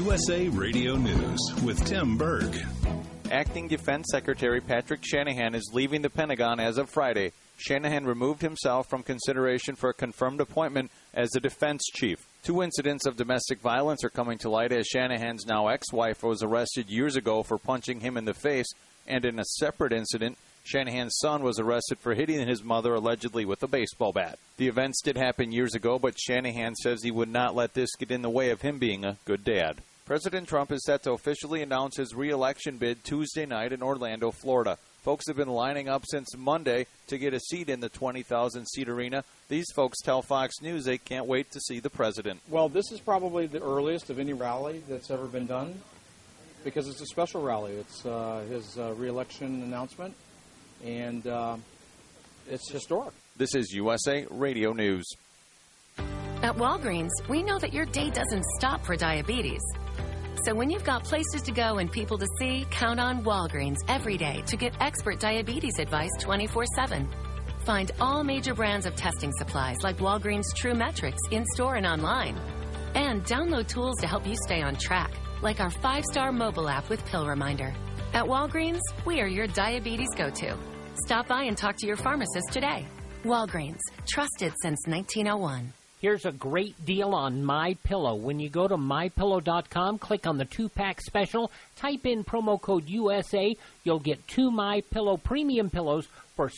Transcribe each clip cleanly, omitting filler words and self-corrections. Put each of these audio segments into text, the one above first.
USA Radio News with Tim Berg. Acting Defense Secretary Patrick Shanahan is leaving the Pentagon as of Friday. Shanahan removed himself from consideration for a confirmed appointment as the defense chief. 2 incidents of domestic violence are coming to light as Shanahan's now ex-wife was arrested years ago for punching him in the face, and in a separate incident, Shanahan's son was arrested for hitting his mother allegedly with a baseball bat. The events did happen years ago, but Shanahan says he would not let this get in the way of him being a good dad. President Trump is set to officially announce his re-election bid Tuesday night in Orlando, Florida. Folks have been lining up since Monday to get a seat in the 20,000-seat arena. These folks tell Fox News they can't wait to see the president. Well, this is probably the earliest of any rally that's ever been done because it's a special rally. It's his re-election announcement, and it's historic. This is USA Radio News. At Walgreens, we know that your day doesn't stop for diabetes. So when you've got places to go and people to see, count on Walgreens every day to get expert diabetes advice 24/7. Find all major brands of testing supplies like Walgreens True Metrics in-store and online. And download tools to help you stay on track, like our 5-star mobile app with Pill Reminder. At Walgreens, we are your diabetes go-to. Stop by and talk to your pharmacist today. Walgreens, trusted since 1901. Here's a great deal on MyPillow. When you go to MyPillow.com, click on the 2-pack special, type in promo code USA, you'll get 2 MyPillow premium pillows for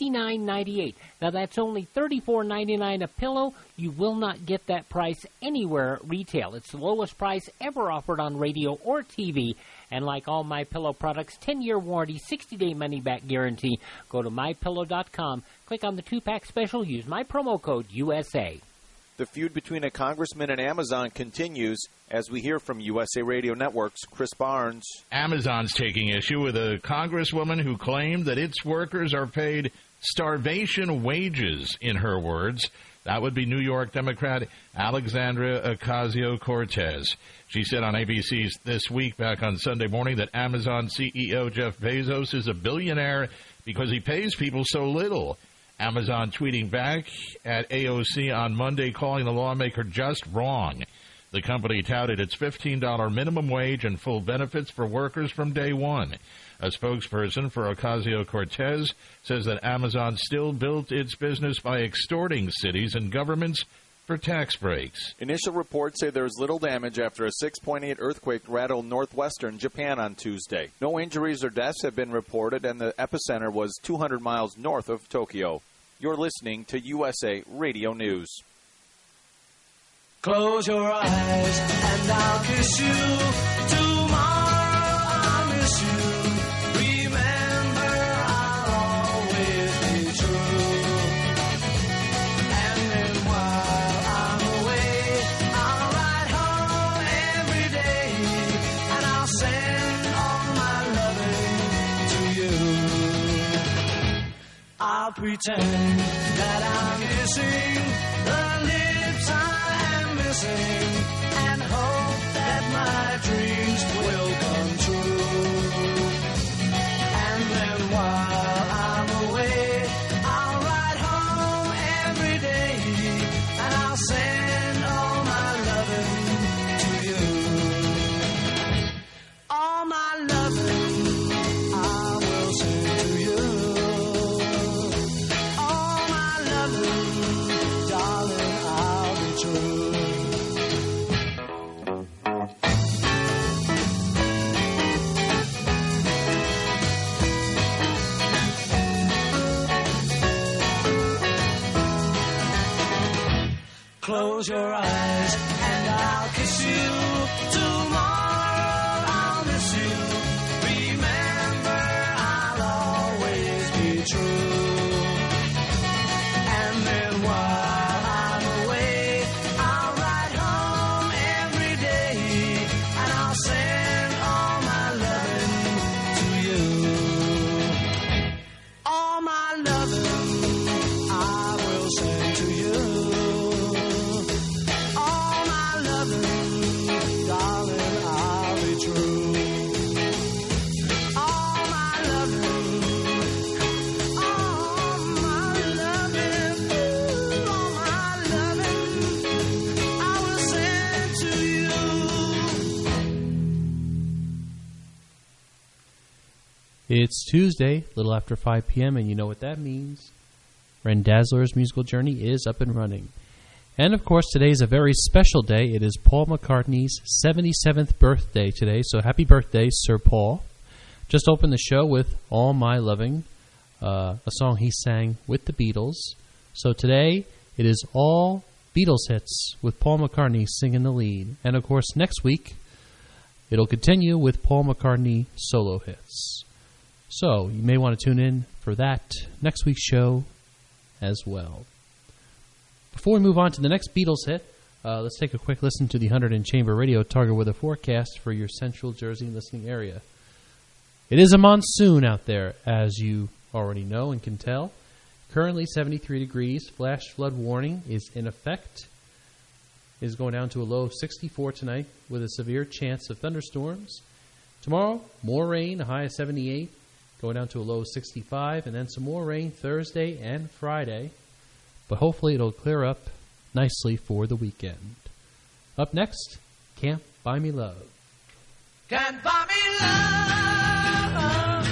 $69.98. Now, that's only $34.99 a pillow. You will not get that price anywhere at retail. It's the lowest price ever offered on radio or TV. And like all MyPillow products, 10-year warranty, 60-day money-back guarantee. Go to MyPillow.com, click on the 2-pack special, use my promo code USA. The feud between a congressman and Amazon continues as we hear from USA Radio Network's Chris Barnes. Amazon's taking issue with a congresswoman who claimed that its workers are paid starvation wages, in her words. That would be New York Democrat Alexandria Ocasio-Cortez. She said on ABC's This Week back on Sunday morning that Amazon CEO Jeff Bezos is a billionaire because he pays people so little. Amazon tweeting back at AOC on Monday, calling the lawmaker just wrong. The company touted its $15 minimum wage and full benefits for workers from day one. A spokesperson for Ocasio-Cortez says that Amazon still built its business by extorting cities and governments for tax breaks. Initial reports say there's little damage after a 6.8 earthquake rattled northwestern Japan on Tuesday. No injuries or deaths have been reported, and the epicenter was 200 miles north of Tokyo. You're listening to USA Radio News. Close your eyes and I'll kiss you. Tomorrow I'll miss you. Remember, I'll always be true. And then while I'm away, I'll ride home every day, and I'll send all my loving to you. I'll pretend that I'm missing the lips I am missing, and hope that my dreams will come true. And then while I'm away, I'll ride home every day, and I'll send all my loving to you. All my loving I will send to you. All my loving, darling, I'll be true. Close your eyes and I'll kiss you. Tomorrow I'll miss you. Remember, I'll always be true. And then while I'm away, I'll ride home every day, and I'll send all my loving to you. All my loving I will send to you. All my loving, It's Tuesday, a little after 5 p.m., and you know what that means. Ren Dazzler's musical journey is up and running. And, of course, today is a very special day. It is Paul McCartney's 77th birthday today, so happy birthday, Sir Paul. Just opened the show with All My Loving, a song he sang with the Beatles. So today, it is all Beatles hits with Paul McCartney singing the lead. And, of course, next week, it'll continue with Paul McCartney solo hits. So you may want to tune in for that next week's show as well. Before we move on to the next Beatles hit, let's take a quick listen to the 100 in Chamber Radio Target weather forecast for your central Jersey listening area. It is a monsoon out there, as you already know and can tell. Currently 73 degrees. Flash flood warning is in effect. It is going down to a low of 64 tonight with a severe chance of thunderstorms. Tomorrow, more rain, a high of 78. Going down to a low of 65, and then some more rain Thursday and Friday. But hopefully it'll clear up nicely for the weekend. Up next, Can't Buy Me Love. Can't buy me love,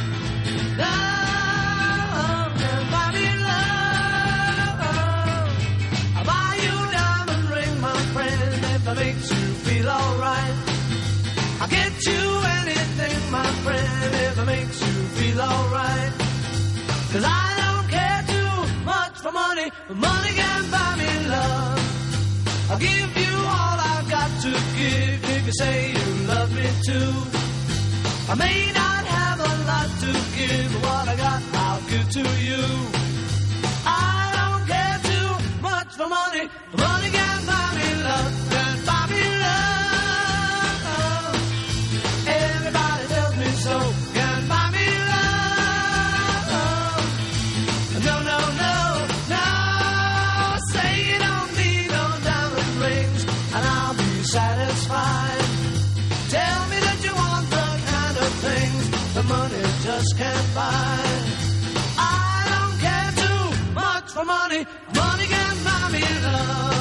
love, can't buy me love. I'll buy you a diamond ring, my friend, if it makes you feel alright. I'll get you anything, my friend, if it makes you feel alright. 'Cause I don't care too much for money, but money can buy me love. I'll give you all I've got to give if you say you love me too. I may not have a lot to give, but what I got I'll give to you. I don't care too much for money, but money can buy me love. Can buy me love. Everybody tells me so. Can buy me love. No, no, no, no. Say you don't need no diamond rings, and I'll be satisfied. Tell me that you want the kind of things the money just can't buy. I don't care too much for money. Money can buy me love.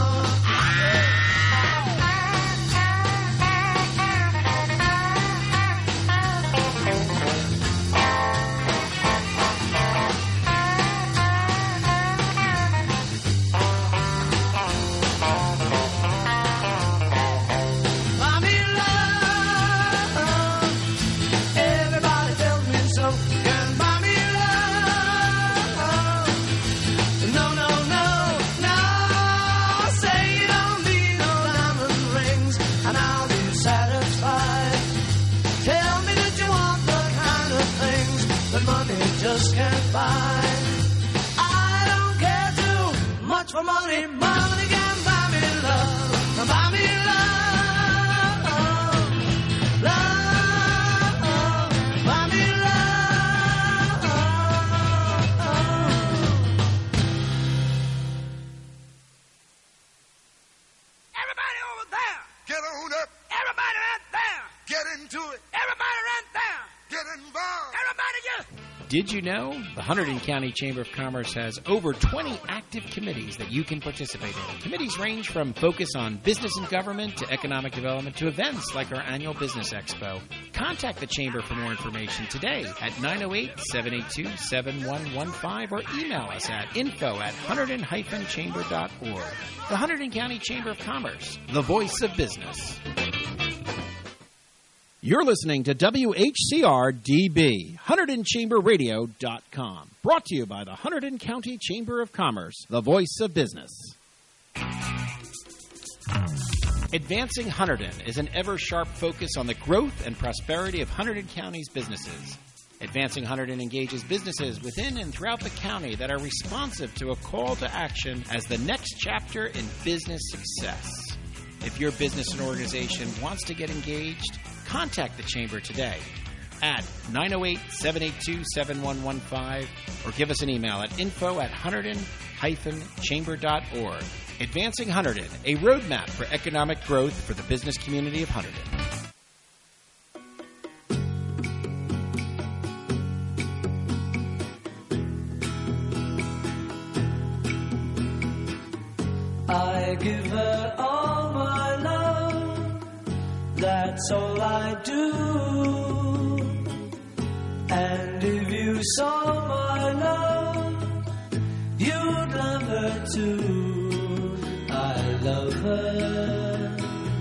Buy me love. Everybody tells me so. Can buy me love. No, no, no, no. Say you don't need no diamond rings, and I'll be satisfied. Tell me that you want the kind of things that money just can't buy. I don't care too much for money. Money can buy me love. Buy me love. Love. Buy me love. Everybody over there. Get on up, Everybody right there. get into it, Everybody right there. get involved. Everybody just. Did you know the Hunterdon County Chamber of Commerce has over 20 active committees that you can participate in? Committees range from focus on business and government to economic development to events like our annual Business Expo. Contact the Chamber for more information today at 908-782-7115 or email us at info@hunterdon-chamber.org. The Hunterdon County Chamber of Commerce, the voice of business. You're listening to WHCR-DB, HunterdonChamberRadio.com. Brought to you by the Hunterdon County Chamber of Commerce, the voice of business. Advancing Hunterdon is an ever-sharp focus on the growth and prosperity of Hunterdon County's businesses. Advancing Hunterdon engages businesses within and throughout the county that are responsive to a call to action as the next chapter in business success. If your business and organization wants to get engaged, contact the Chamber today at 908-782-7115 or give us an email at info@hunterdon-chamber.org. Advancing Hunterdon, a roadmap for economic growth for the business community of Hunterdon. I give her all my love, that's all I do. And if you saw my love, you'd love her too. I love her.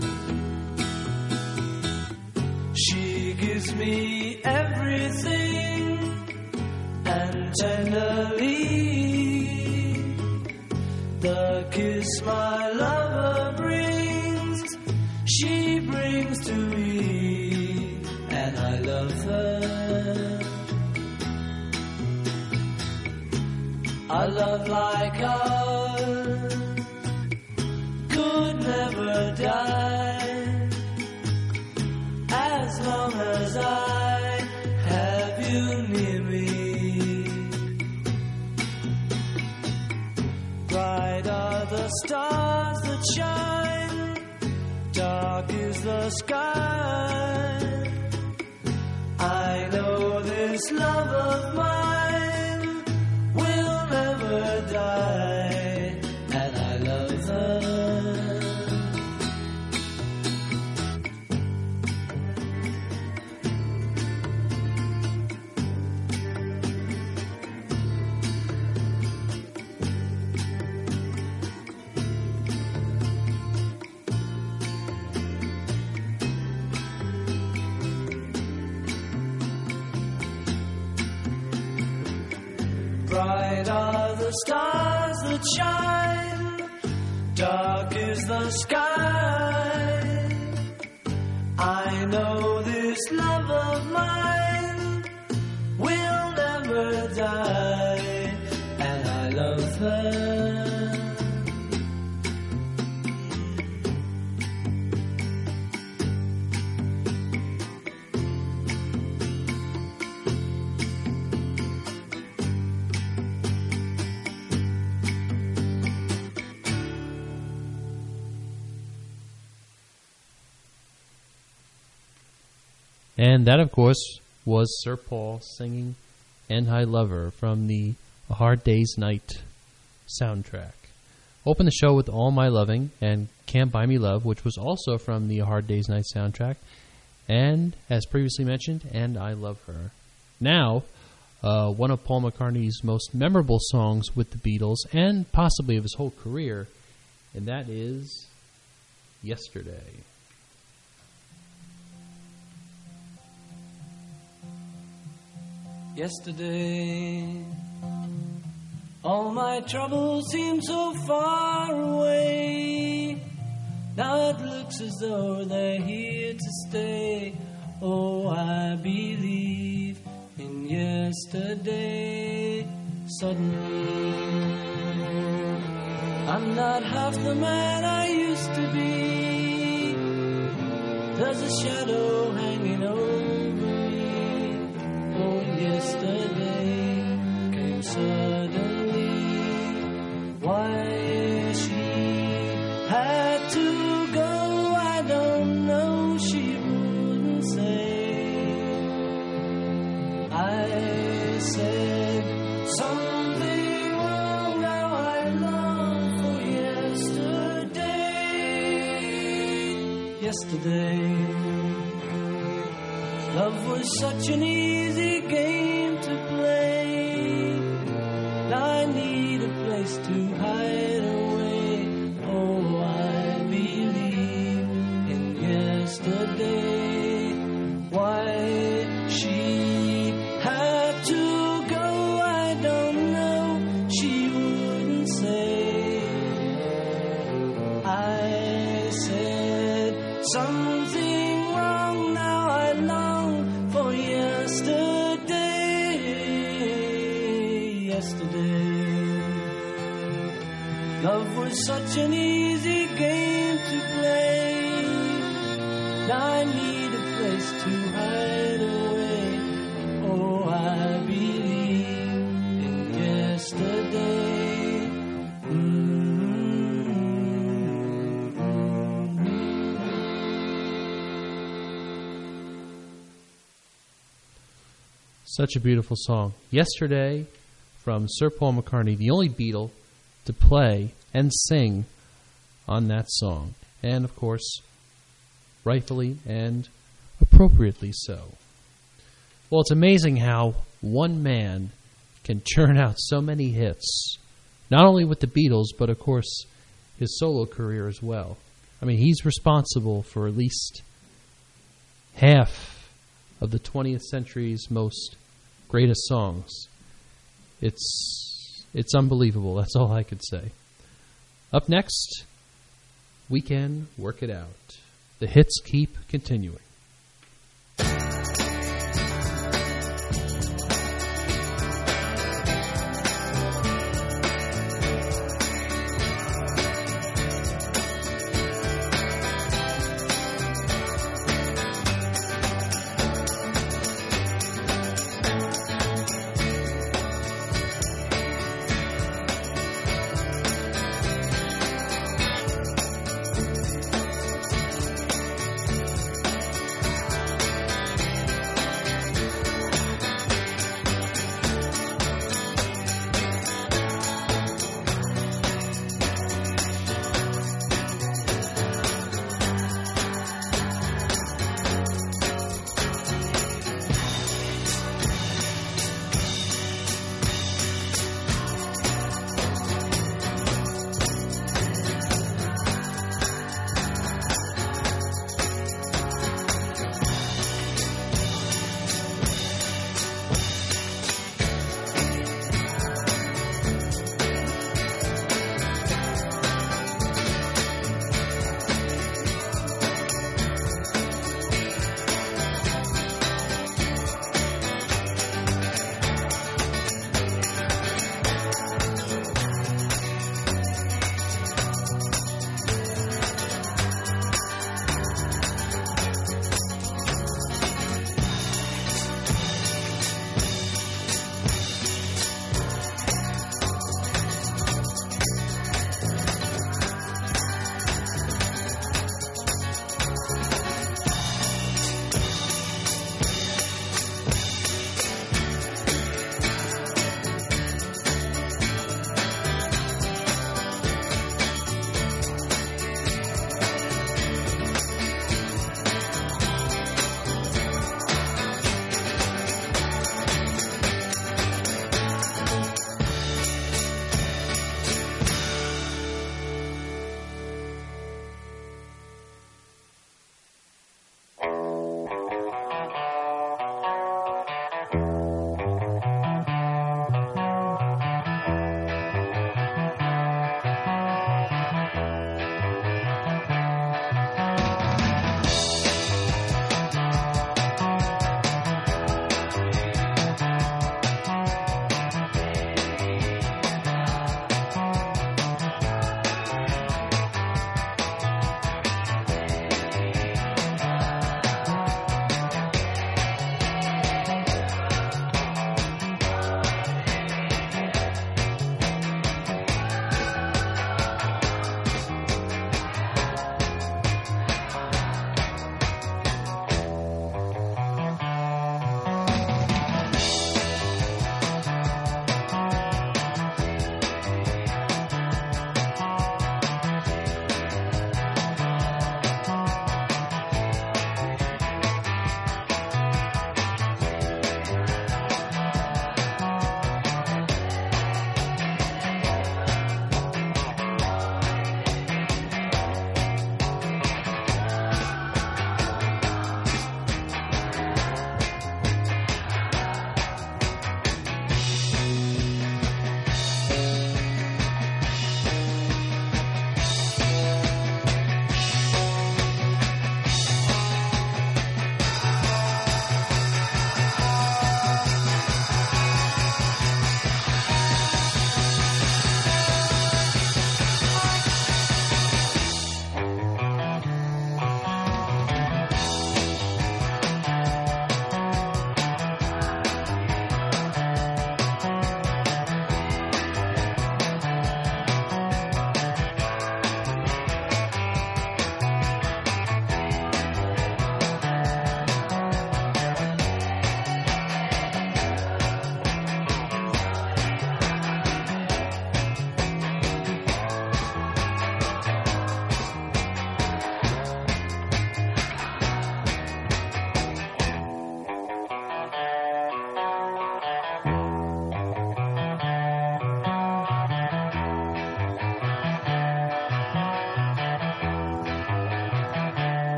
She gives me everything, and tenderly the kiss my lover brings, she brings to me, and I love her. A love like ours could never die, as long as I have you near me. Bright are the stars that shine, dark is the sky. I know this love of mine will never die, and I love her. Bright are the stars that shine, dark is the sky. I know this love of mine will never die, and I love her. And that, of course, was Sir Paul singing And I Love Her from the A Hard Day's Night soundtrack. Open the show with All My Loving and Can't Buy Me Love, which was also from the A Hard Day's Night soundtrack. And, as previously mentioned, And I Love Her. Now, one of Paul McCartney's most memorable songs with the Beatles, and possibly of his whole career, and that is Yesterday. Yesterday, all my troubles seem so far away. Now it looks as though they're here to stay. Oh, I believe in yesterday. Suddenly, I'm not half the man I used to be. There's a shadow hanging over me. Oh, yesterday came suddenly. Why she had to go, I don't know. She wouldn't say. I said something wrong. Now I long for yesterday. Yesterday, love was such an easy game to play. Now I need a place to hide away. Oh, I believe in yesterday. Why she had to go, I don't know. She wouldn't say. I said something wrong. Now I long for yesterday. Yesterday, love was such an easy game to play. Now I need a place to hide away. Oh, I believe in yesterday. Such a beautiful song. Yesterday, from Sir Paul McCartney, the only Beatle to play and sing on that song. And, of course, rightfully and appropriately so. Well, it's amazing how one man can churn out so many hits, not only with the Beatles, but, of course, his solo career as well. I mean, he's responsible for at least half of the 20th century's most greatest songs. It's unbelievable. That's all I could say. Up next, We Can Work It Out. The hits keep continuing.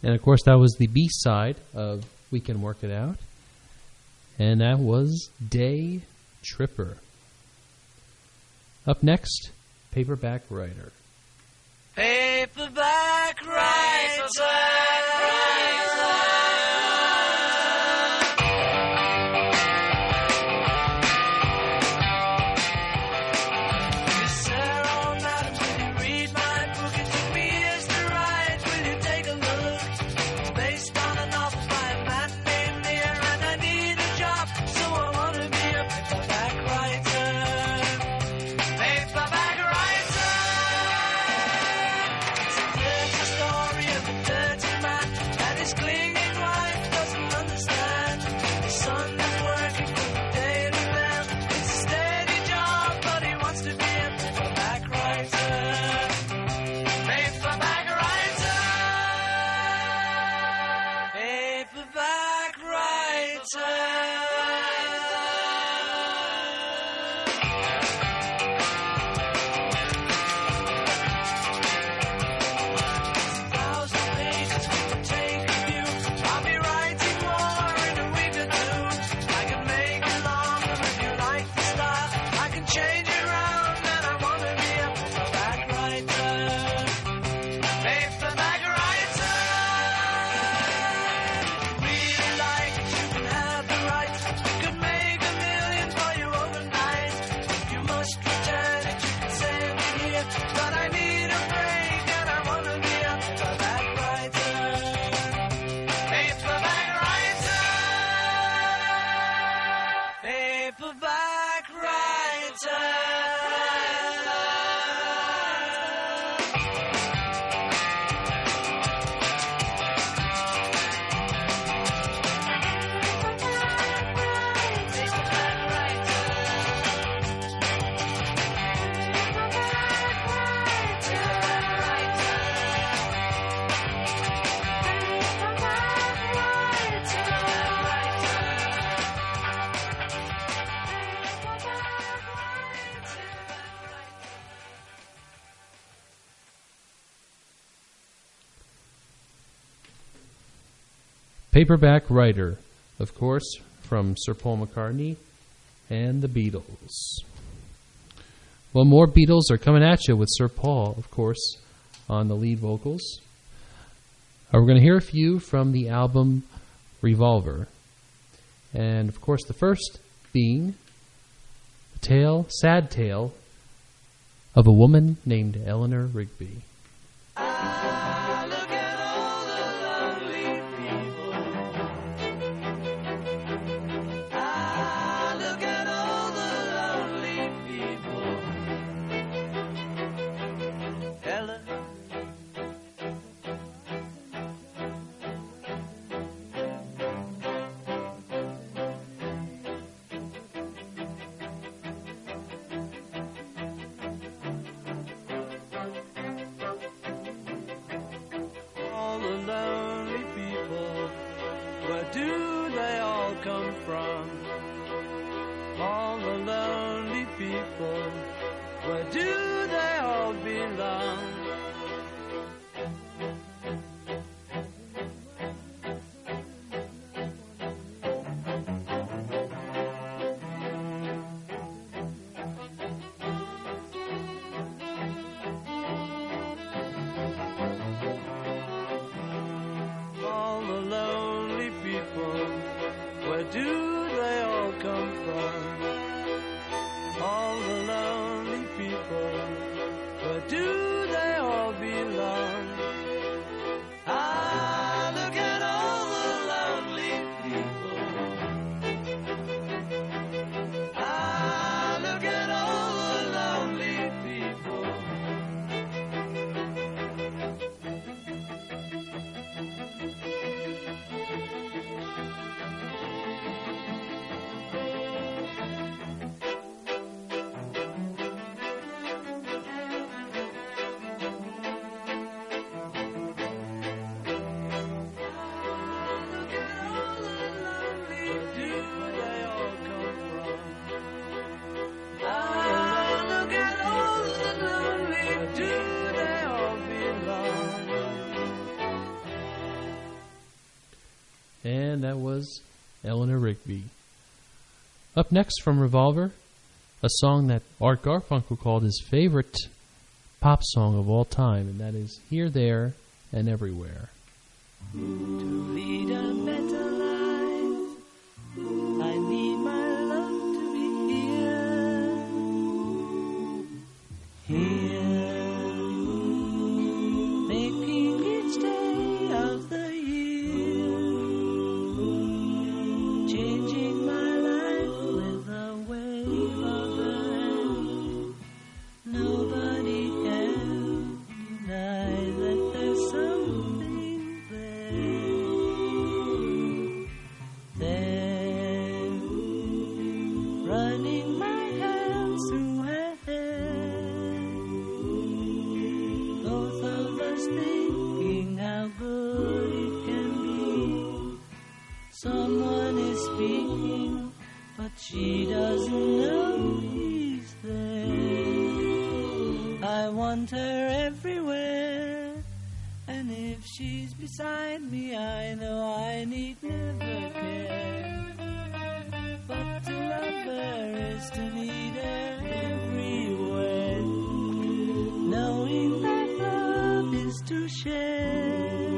And, of course, that was the B-side of We Can Work It Out. And that was Day Tripper. Up next, Paperback Writer. Paperback writer. Paperback Writer, of course, from Sir Paul McCartney and the Beatles. Well, more Beatles are coming at you with Sir Paul, of course, on the lead vocals. We're going to hear a few from the album Revolver. And, of course, the first being the sad tale of a woman named Eleanor Rigby. Where do and that was Eleanor Rigby. Up next from Revolver, a song that Art Garfunkel called his favorite pop song of all time, and that is Here, There, and Everywhere. To lead a better life, I need my love to be here. Here, making each day of the year, changing my life with a wave of the hand. Nobody can deny that there's something there, running my hands through her hair, both of us thinking how good it can be. Someone is speaking, but she doesn't know he's there. I want her everywhere, and if she's beside me, I know I need never care. But to love her is to need her everywhere, knowing that love is to share.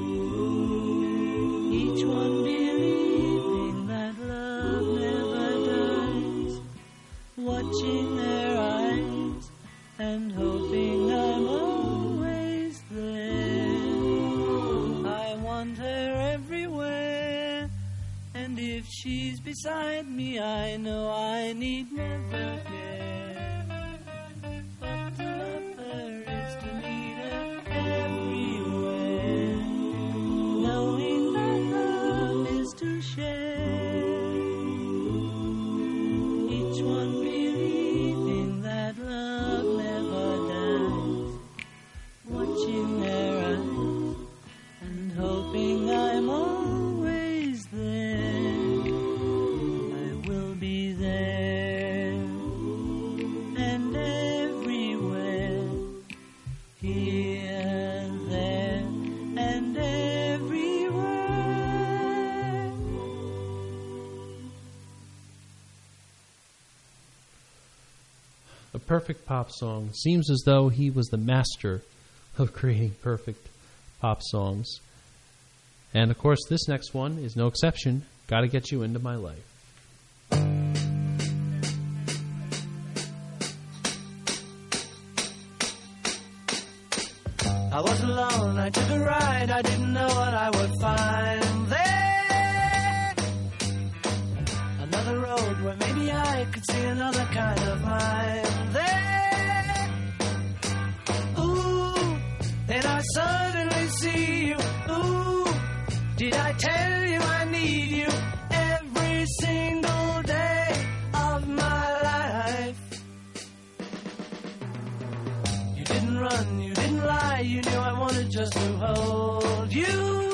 Each one believing that love never dies, watching their eyes and hoping I'm always there. I want her everywhere, and if she's beside me, I know I need never care. But to love her is to need her everywhere, knowing that love is to share. Each one believing that love never dies, watching their eyes and hoping I'm always there. I will be there and everywhere, here, there, and everywhere. A perfect pop song. Seems as though he was the master of creating perfect pop songs. And of course, this next one is no exception. Gotta Get You Into My Life. I was alone, I took a ride, I didn't know what I would find there. Another road where maybe I could see another kind of mind there. Ooh, then I suddenly see you. Ooh, did I tell you I need you every single day of my life? You didn't run, you didn't lie, you knew I wanted just to hold you.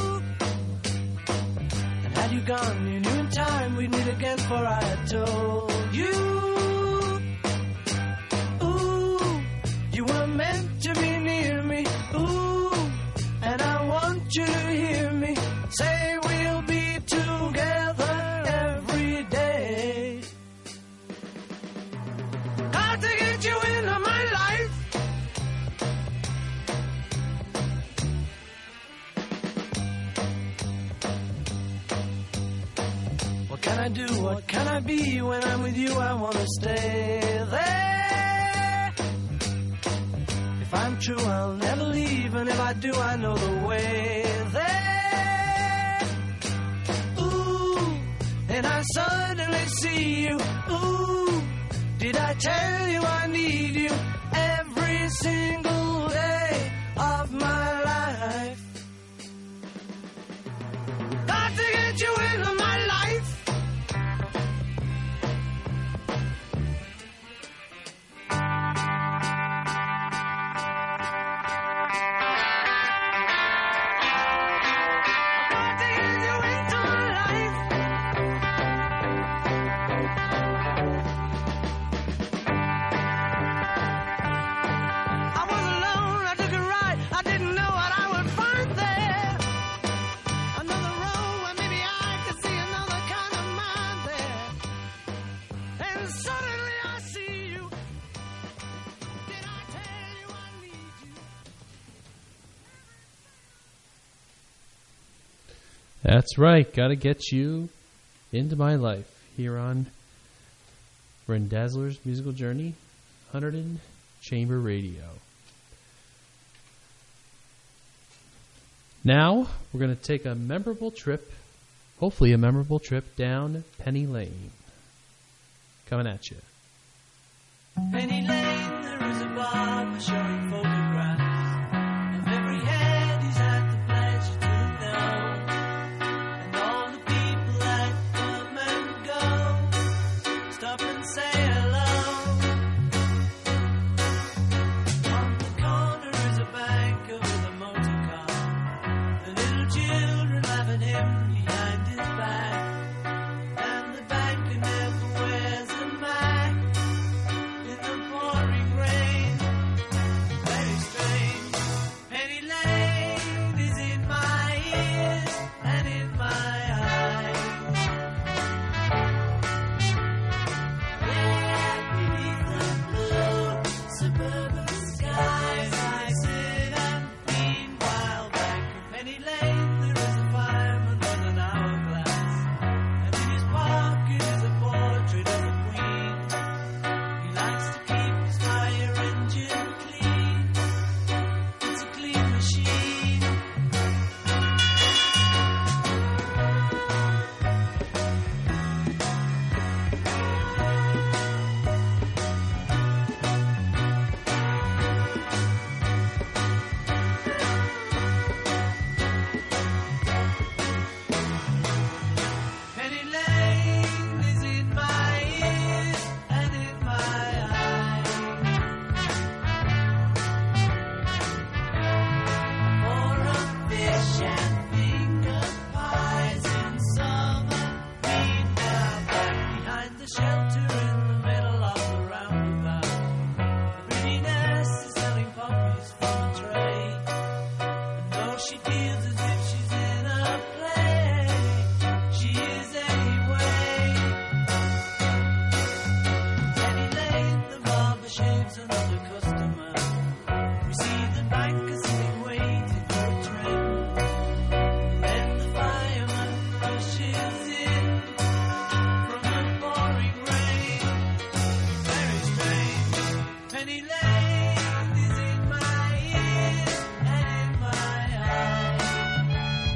And had you gone, you knew in time we'd meet again, for I had told you. Ooh, you were meant to be near me. Ooh, and I want you to hear me say we'll be together every day. Got to get you into my life. What can I do? What can I be? When I'm with you, I want to stay there. If I'm true, I'll never leave, and if I do, I know the way there. Ooh, and I suddenly see you. Ooh, did I tell you I need you every single day of my life? Got to get you into my life. I was That's right. Got to get you into my life here on Ren Dazzler's Musical Journey, 100 Chamber Radio. Now, we're going to take a memorable trip, hopefully a memorable trip down Penny Lane. Coming at you. Penny Lane, there is a barber showing photographs of every head he's had the pleasure to know, and all the people that come and go stop and say hello. On the corner is a banker with a motor car, the little children laugh at him behind his back, and the banker never wears a mask. Pouring rain, very strange. Penny Lane is in my ears and in my eyes. There beneath the blue suburban skies, I sit and lean while back in Penny Lane there is a fireman with an hourglass, and in his pocket is a portrait of a queen. He likes to keep his fire engine clean. It's a clean machine. Penny Lane is in my ears and in my eyes. For a fish and finger pies in summer. Meanwhile, back behind the shelter in the middle of the roundabout, the pretty nurse is selling puppies from a tray. And though she feels as if she's in a play, she is anyway. Penny Lane, the barber shaves another customer. We see the banker sitting waiting for a trim. Then the fireman rushes in from the pouring rain. Very strange. Penny Lane is in my ears and in my eyes.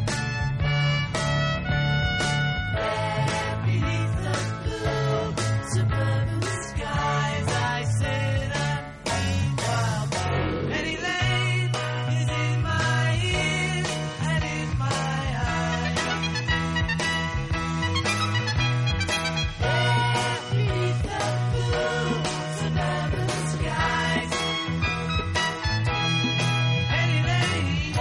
There beneath the blue suburban skies, I sit and lean while Penny Lane is in my ears and in my eyes. There beneath the blue suburban skies, Penny Lane.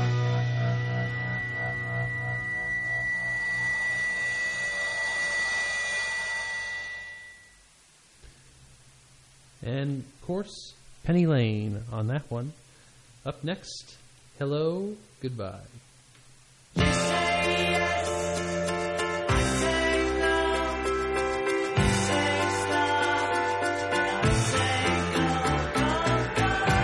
And, of course, Penny Lane on that one. Up next, Hello, Goodbye. You say yes, I say no. You say stop, and I say go, go,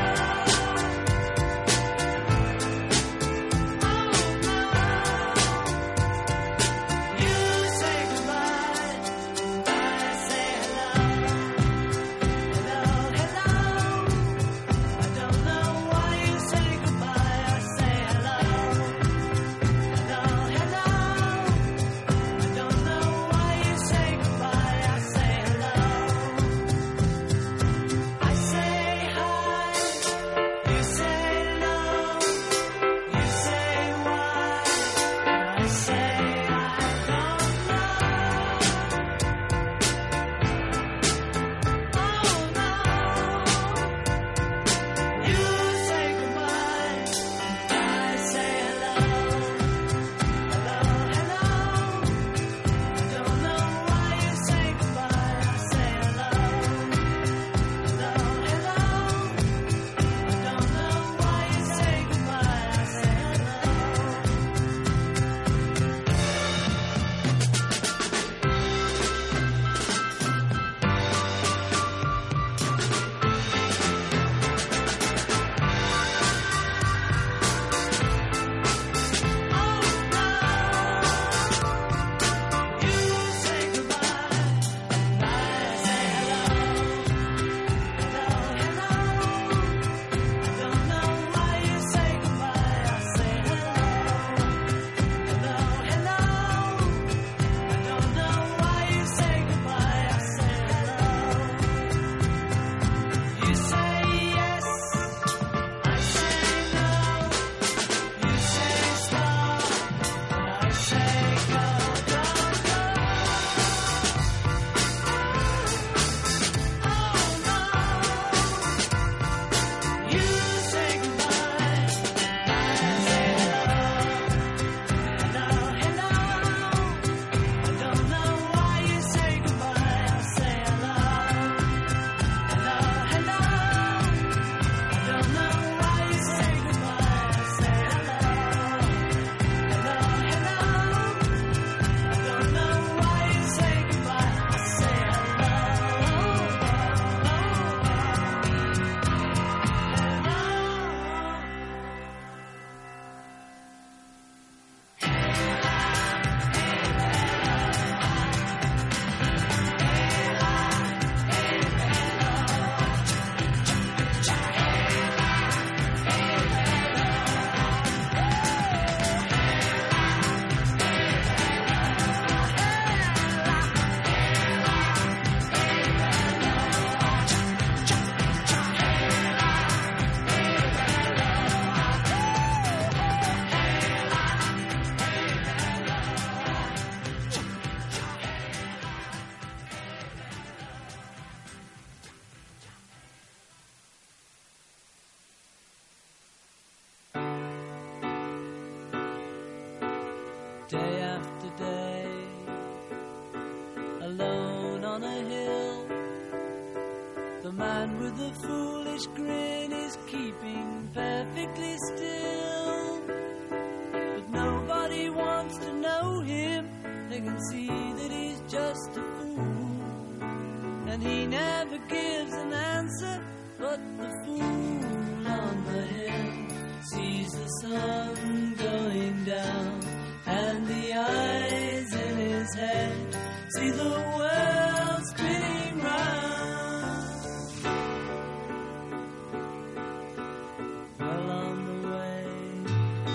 go. You say goodbye, I say hello. Hello, hello. I don't know why you say goodbye, I say hello. day after day, alone on a hill. The man with the foolish grin is keeping perfectly still. But nobody wants to know him. They can see that he's just a fool. And he never gives an answer. But the fool on the hill sees the sun going down. And the eyes in his head see the world spinning round. Well on the way,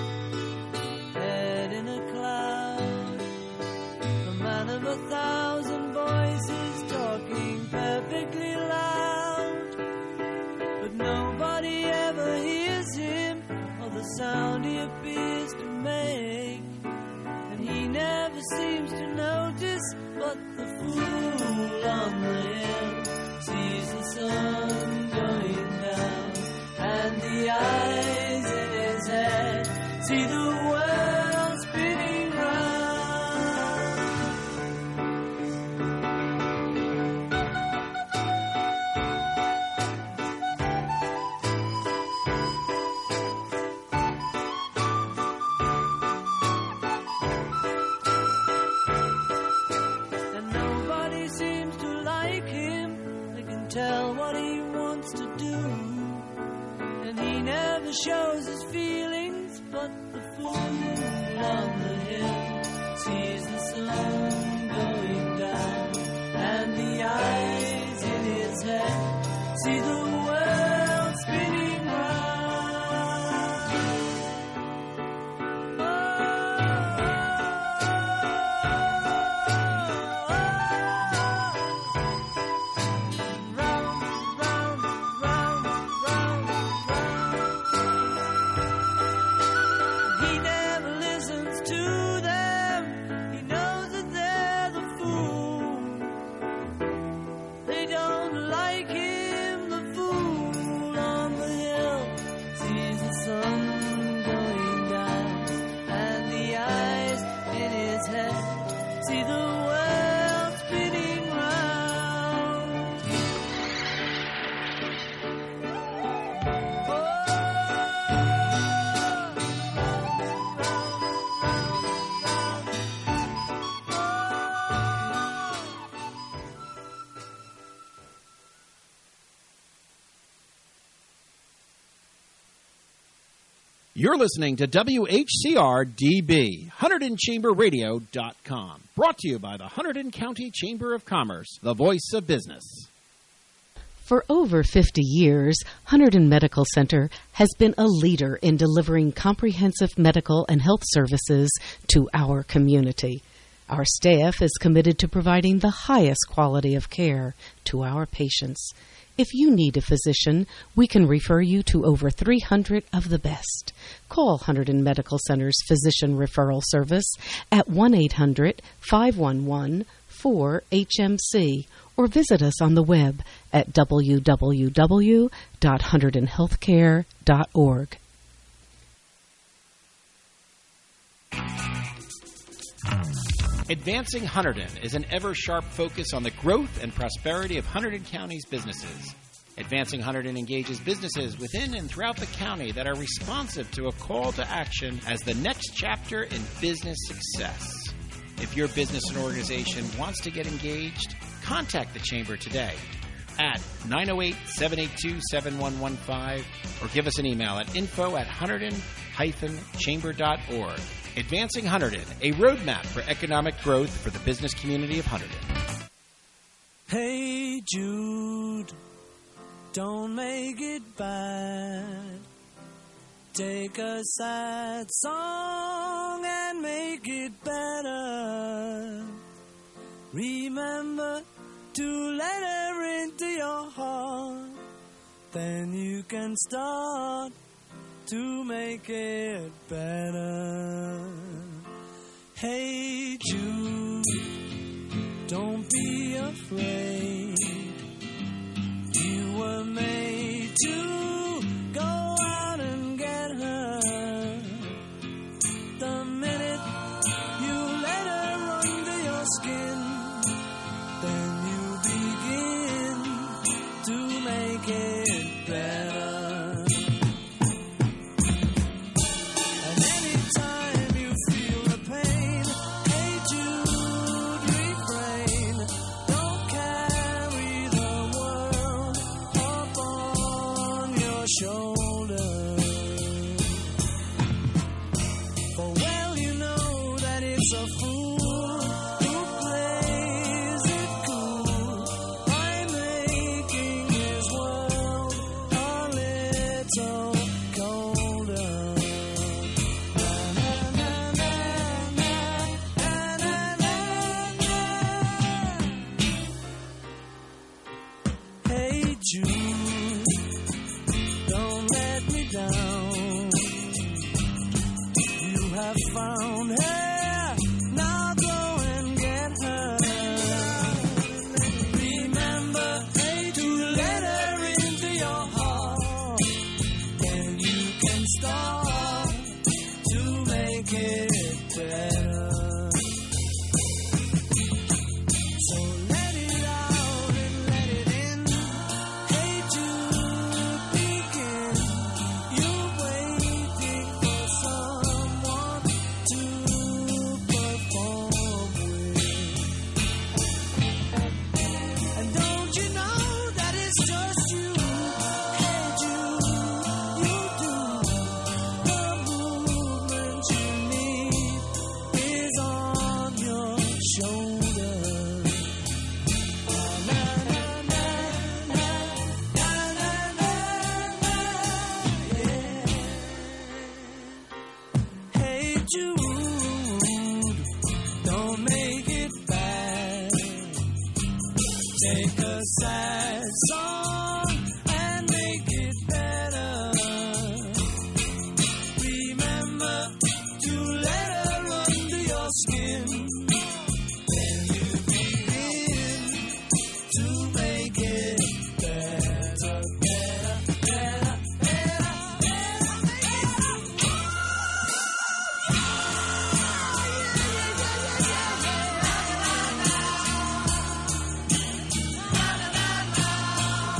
head in a cloud, the man of 1,000 voices talking perfectly loud. But nobody ever hears him or the sound he appears to make. And he never seems to notice, but the fool on the hill sees the sun going down. And the eyes in his head see the world spinning round. And nobody seems to like him. They can tell what he wants to do. And he never shows his feelings, but the fool on the hill sees the sun going down. And the eyes in his head see the world spinning round. Round, round, round, round, round. He never listens to them. He knows that they're the fool. They don't like him, the fool on the hill sees the sun going down. And the eyes in his head see the world spinning round. You're listening to WHCR-DB, HunterdonChamberRadio.com. Brought to you by the Hunterdon County Chamber of Commerce, the voice of business. For over 50 years, Hunterdon Medical Center has been a leader in delivering comprehensive medical and health services to our community. Our staff is committed to providing the highest quality of care to our patients. If you need a physician, we can refer you to over 300 of the best. Call Hunterdon Medical Center's Physician Referral Service at 1-800-511-4HMC or visit us on the web at www.hunterdonhealthcare.org. Advancing Hunterdon is an ever-sharp focus on the growth and prosperity of Hunterdon County's businesses. Advancing Hunterdon engages businesses within and throughout the county that are responsive to a call to action as the next chapter in business success. If your business and organization wants to get engaged, contact the Chamber today at 908-782-7115 or give us an email at info@hunterdon-chamber.org. Advancing Hunterdon, a roadmap for economic growth for the business community of Hunterdon. Hey Jude, don't make it bad. Take a sad song and make it better. Remember to let her into your heart. Then you can start to make it better. Hey Jude, don't be afraid. You were made to go out and get her. The minute you start to make it better. So let it out and let it in. Hey Jude, begin. You're waiting for someone to perform with. And don't you know that it's just you? Hey Jude, you do. The movement you need is on your shoulders. Hey Jude, don't make it bad. Take a sad song and make it better. Remember to let her under your skin. Then you begin to make it better, better, better, better, better.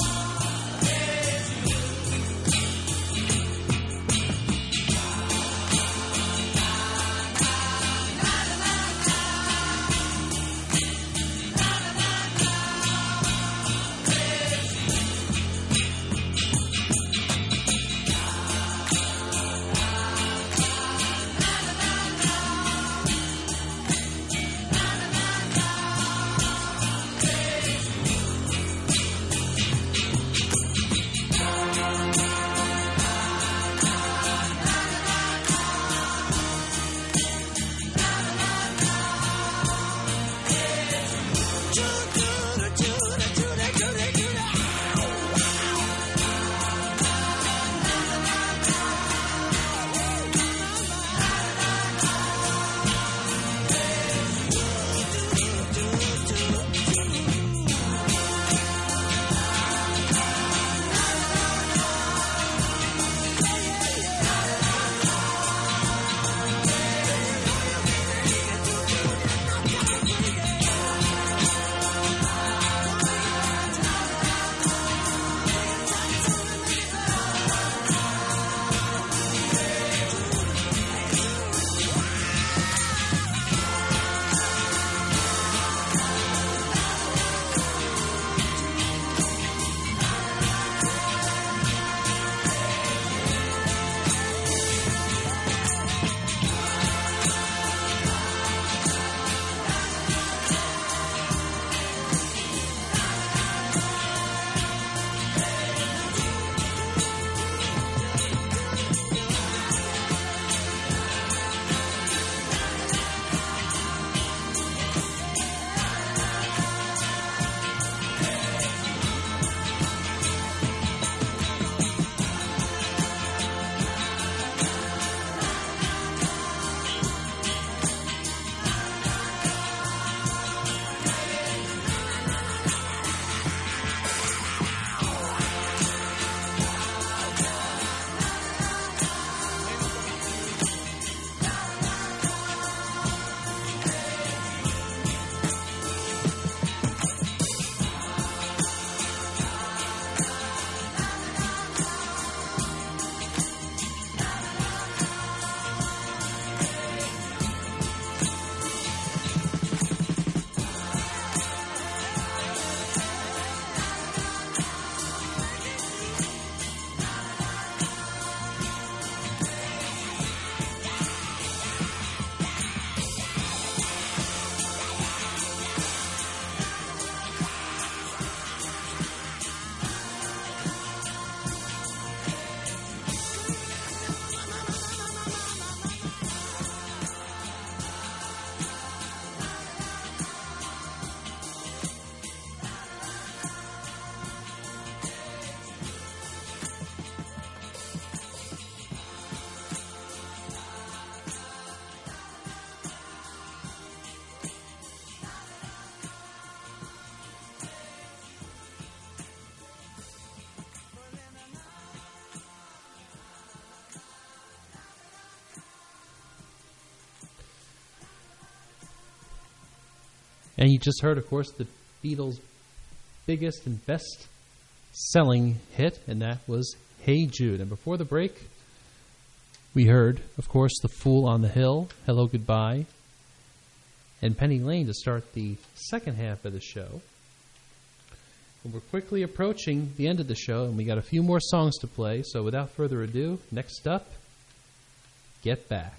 And you just heard, of course, the Beatles' biggest and best-selling hit, and that was Hey Jude. And before the break, we heard, of course, The Fool on the Hill, Hello Goodbye, and Penny Lane to start the second half of the show. And we're quickly approaching the end of the show, and we got a few more songs to play. So without further ado, next up, Get Back.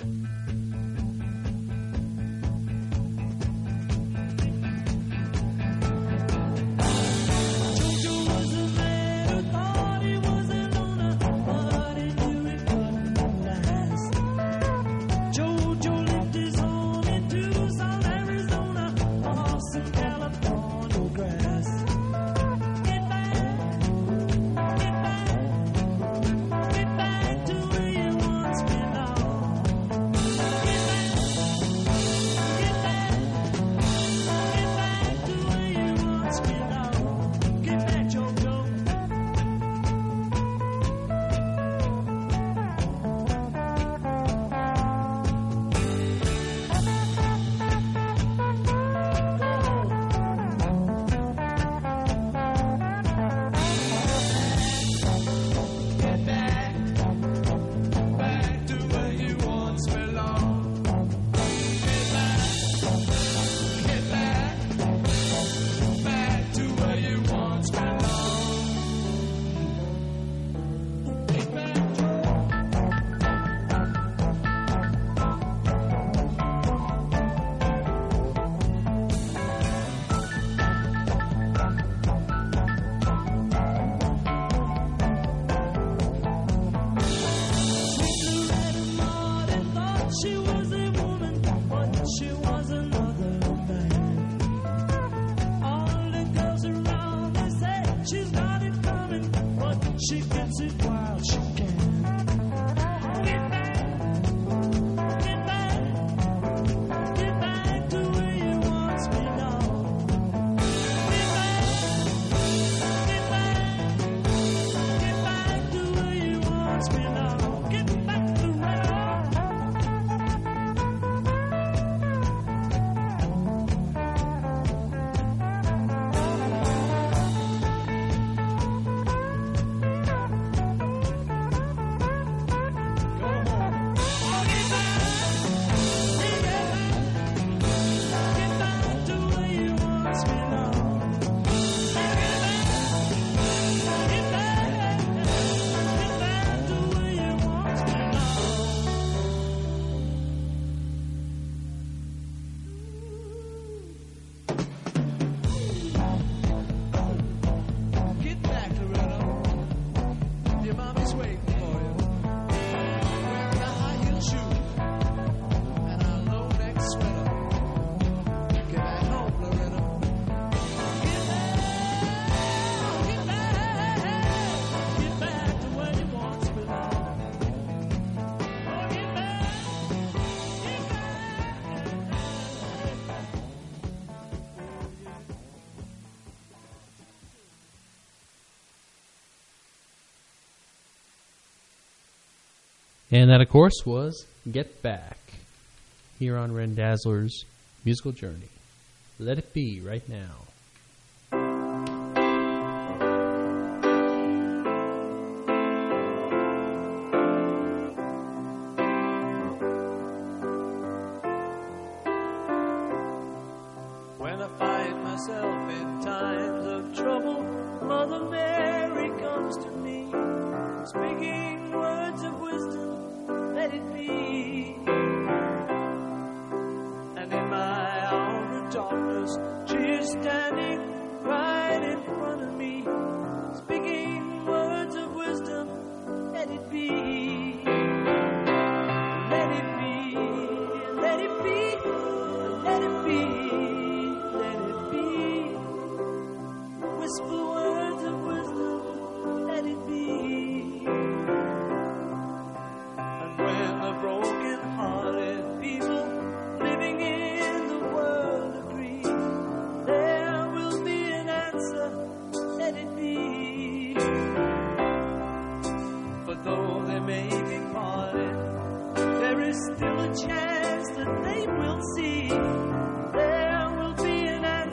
And that, of course, was Get Back, here on Ren Dazzler's Musical Journey. Let it be right now. When I find myself in times of trouble, Mother Mary comes to me, speaking words of wisdom, let it be. And in my hour of darkness, she is standing right in front of me, speaking words of wisdom, let it be. Let it be, let it be, let it be. Whisper words of wisdom, let it be. And when the broken-hearted people living in the world agree, there will be an answer, let it be. For though they may be parted, there is still a chance that they will see. There will be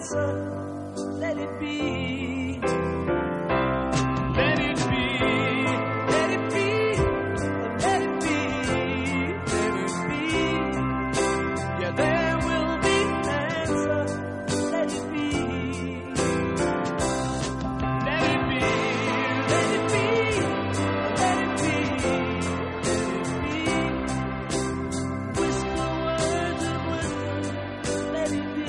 answer. Let it be. Let it be. Let it be. Let it be. Let it be. Yeah, there will be answer. Let it be. Let it be. Let it be. Let it be. Let it be. Whisper words of wisdom. Let it be.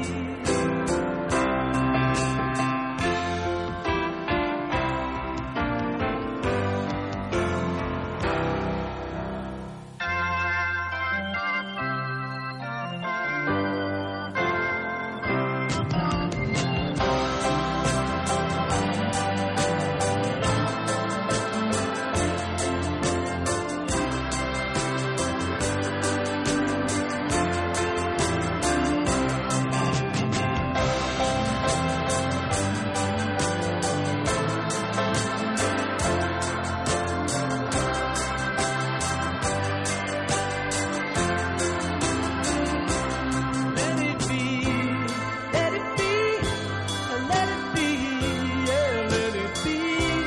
Let it be, let it be, let it be, yeah, let it be.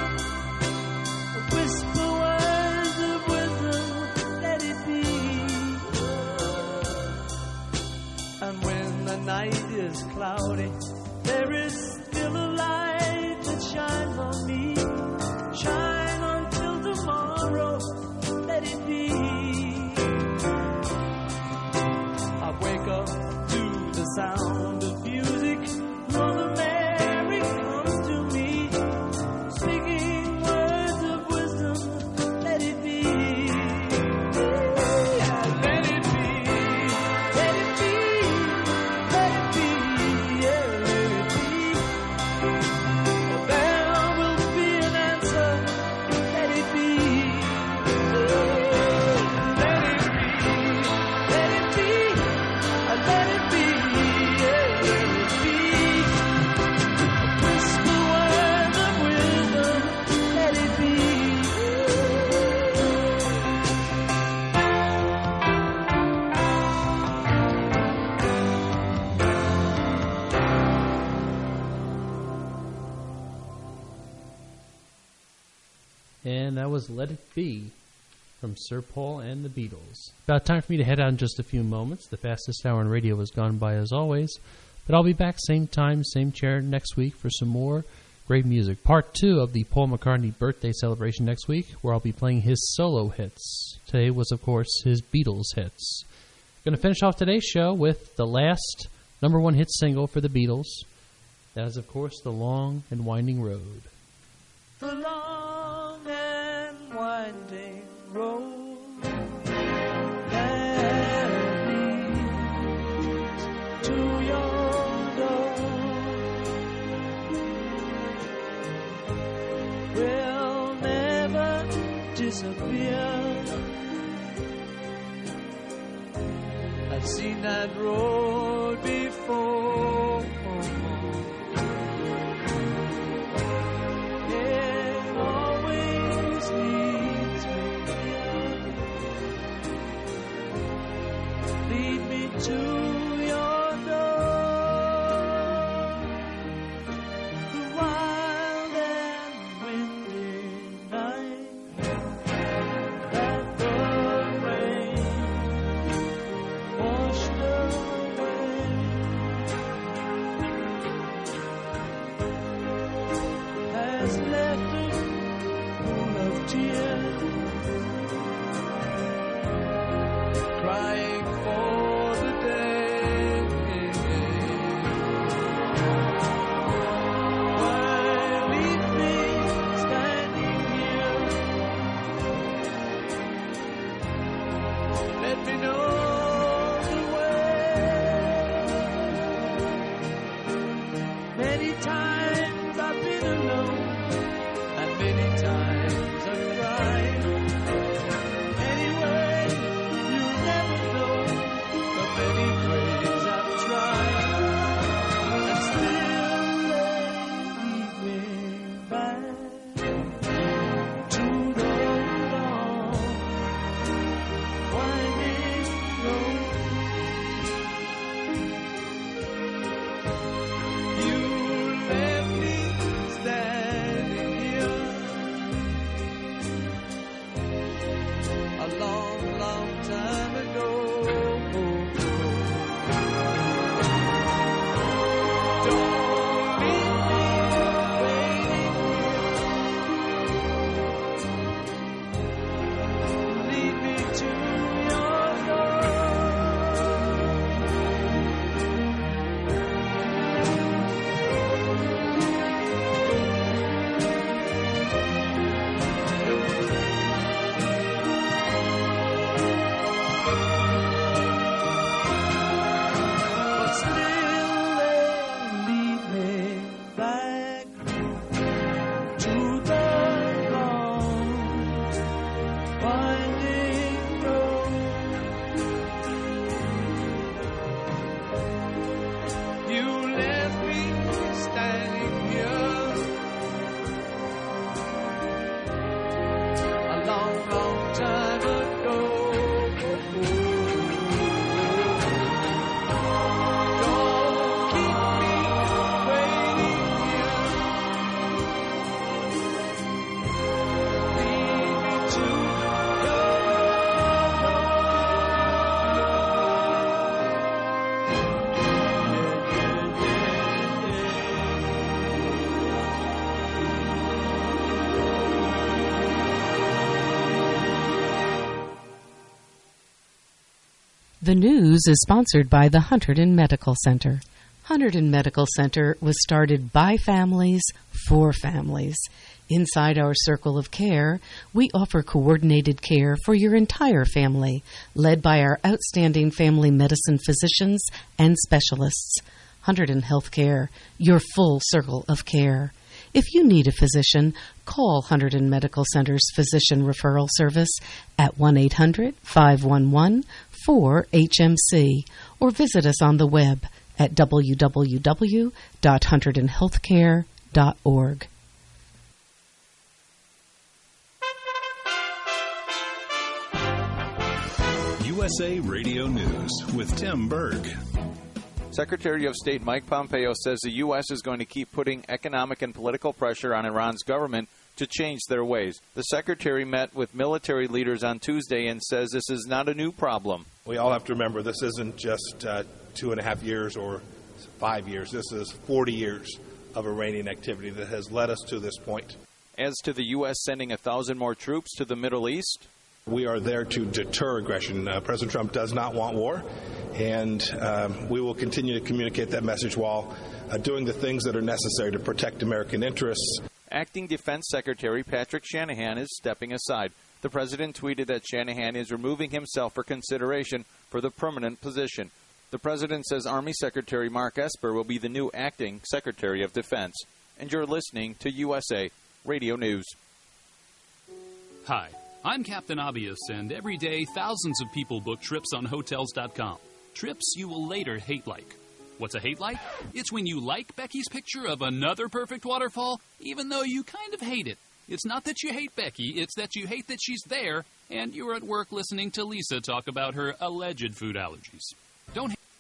Whisper words of wisdom, let it be. And when the night is cloudy, there is still a light that shines on me. Shine until tomorrow, let it be. I wake up to the sound of music. Mother Mary comes to me, speaking words of wisdom. Let it be. Yeah, let it be. Let it be. Let it be. Yeah, let it be. There will be an answer. Let it be. Let it be. Let it be. Let it be, yeah, let it be. Whisper words of wisdom, let it be. And that was Let It Be from Sir Paul and the Beatles. About time for me to head out in just a few moments. The fastest hour on radio has gone by as always. But I'll be back same time, same chair next week for some more great music. Part 2 of the Paul McCartney birthday celebration next week, where I'll be playing his solo hits. Today was, of course, his Beatles hits. Going to finish off today's show with the last #1 hit single for the Beatles. That is, of course, The Long and Winding Road. The long and winding road that leads to your door will never disappear. I've seen that road before. It always leads me here. Lead me to your door. The wild and windy night that the rain washed away has left a pool of tears, crying for the day time ago. Don't leave me waiting. Lead me to your door. But still they lead me back to the long winding road. You left me standing here a long, long time ago. Don't keep me waiting here. Lead me to The news is sponsored by the Hunterdon Medical Center. Hunterdon Medical Center was started by families for families. Inside our circle of care, we offer coordinated care for your entire family, led by our outstanding family medicine physicians and specialists. Hunterdon Healthcare, your full circle of care. If you need a physician, call Hunterdon Medical Center's Physician Referral Service at 1-800-511-4HMC or visit us on the web at www.hunterdonhealthcare.org. USA Radio News with Tim Berg. Secretary of State Mike Pompeo says the U.S. is going to keep putting economic and political pressure on Iran's government to change their ways. The secretary met with military leaders on Tuesday and says this is not a new problem. We all have to remember this isn't just 2.5 years or 5 years. This is 40 years of Iranian activity that has led us to this point. As to the U.S. sending 1,000 more troops to the Middle East, we are there to deter aggression. President Trump does not want war, and we will continue to communicate that message while doing the things that are necessary to protect American interests. Acting Defense Secretary Patrick Shanahan is stepping aside. The president tweeted that Shanahan is removing himself for consideration for the permanent position. The president says Army Secretary Mark Esper will be the new acting Secretary of Defense. And you're listening to USA Radio News. Hi, I'm Captain Obvious, and every day thousands of people book trips on Hotels.com. Trips you will later hate like. What's a hate like? It's when you like Becky's picture of another perfect waterfall, even though you kind of hate it. It's not that you hate Becky, it's that you hate that she's there, and you're at work listening to Lisa talk about her alleged food allergies. Don't hate.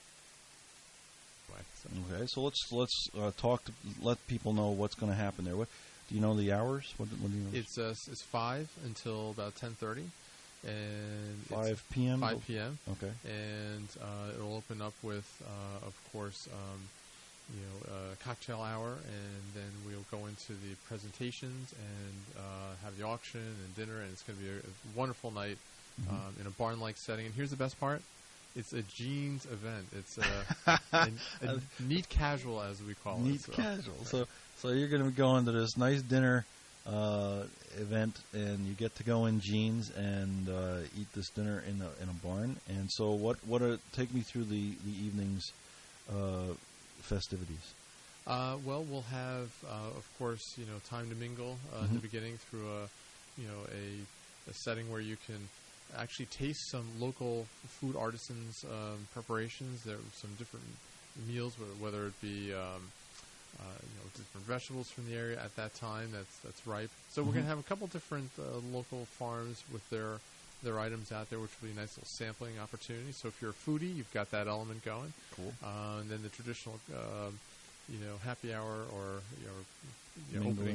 Okay, so let's talk to let people know what's going to happen there. What do you know the hours? What do you know? It's 5 until about 10:30, and 5 p.m. 5 p.m. Okay, and it'll open up with, of course, cocktail hour, and then we'll go into the presentations and have the auction and dinner, and it's going to be a wonderful night in a barn-like setting. And here's the best part. It's a jeans event. It's a neat casual, as we call it. Neat casual. So you're going to be going to this nice dinner event, and you get to go in jeans and eat this dinner in a barn. And so take me through the evening's festivities. Well, we'll have, of course, time to mingle at the beginning through a setting where you can actually taste some local food artisans' preparations. There are some different meals, whether it be different vegetables from the area at that time that's ripe. So we're going to have a couple different local farms with their items out there, which will be a nice little sampling opportunity. So if you're a foodie, you've got that element going. Cool. And then the traditional happy hour or mingling. opening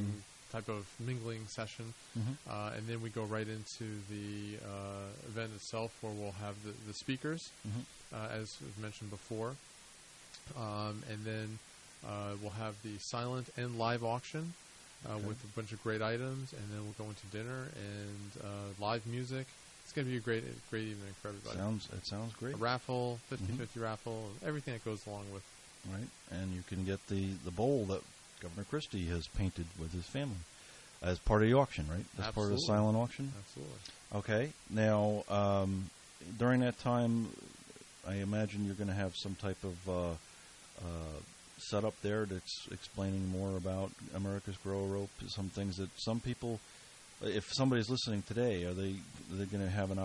type of mingling session. And then we go right into the event itself, where we'll have the speakers, as was mentioned before. And then we'll have the silent and live auction with a bunch of great items. And then we'll go into dinner and live music. It's going to be a great evening for everybody. It sounds great. A raffle, 50-50 raffle, everything that goes along with. Right, and you can get the bowl that Governor Christie has painted with his family as part of the auction, right? That's part of the silent auction? Absolutely. Okay. Now, during that time, I imagine you're going to have some type of setup there that's explaining more about America's Grow Rope, some things that some people, if somebody's listening today, are they going to have an